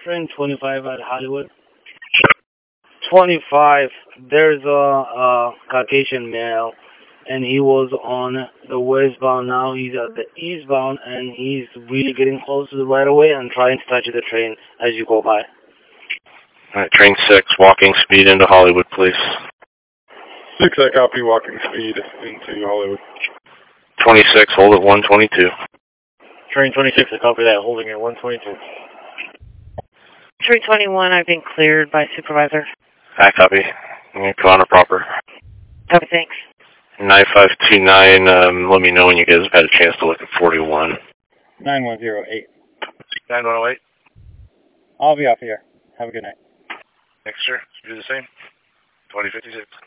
Train 25 at Hollywood. 25, there's a Caucasian male, and he was on the westbound. Now he's at the eastbound, and he's really getting close to the right of way and trying to touch the train as you go by. Alright, train 6, walking speed into Hollywood, please. 6, I copy, walking speed into Hollywood. 26, hold at 122. Train 26, I copy that, holding at 122. Train 21, I've been cleared by supervisor. I copy. Come on proper. Copy, thanks. 9529, let me know when you guys have had a chance to look at 41. 9108. 9108. I'll be off here. Have a good night. Thanks, sir. Do the same. 2056.